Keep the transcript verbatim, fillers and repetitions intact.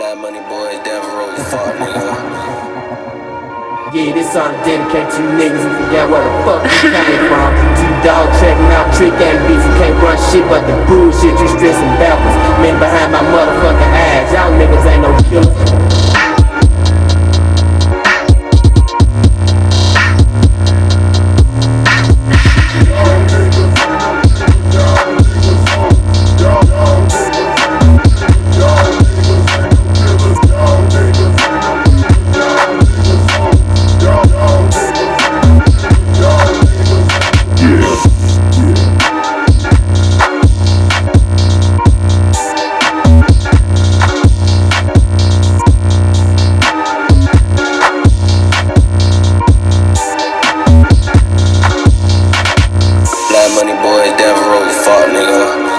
Black money boys, Death Row, fuck nigga. Yeah, this song dedicated to you niggas who forget where the fuck you came from. Two dogs checking out trick and beats, you can't run shit but the bullshit you stressing backwards. Men behind my motherfucking eyes, y'all niggas ain't no killers. Black money boys, Death Row, fuck nigga.